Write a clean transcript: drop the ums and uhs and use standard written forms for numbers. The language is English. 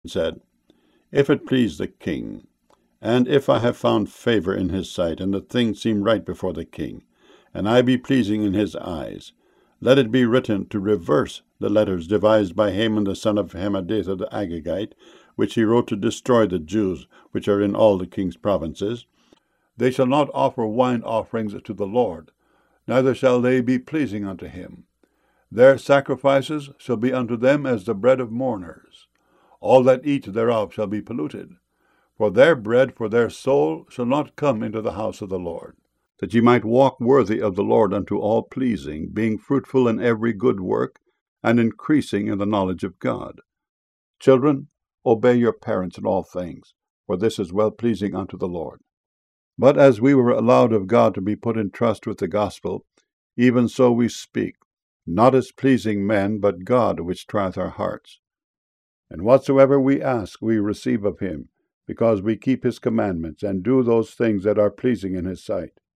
and said, If it please the king, and if I have found favor in his sight, and the thing seem right before the king, and I be pleasing in his eyes, let it be written to reverse the letters devised by Haman the son of Hammedatha the Agagite, which he wrote to destroy the Jews which are in all the king's provinces. They shall not offer wine offerings to the Lord, neither shall they be pleasing unto him. Their sacrifices shall be unto them as the bread of mourners. All that eat thereof shall be polluted. For their bread for their soul shall not come into the house of the Lord, that ye might walk worthy of the Lord unto all pleasing, being fruitful in every good work, and increasing in the knowledge of God. Children, obey your parents in all things, for this is well pleasing unto the Lord. But as we were allowed of God to be put in trust with the gospel, even so we speak, not as pleasing men, but God which trieth our hearts. And whatsoever we ask we receive of him, because we keep his commandments, and do those things that are pleasing in his sight.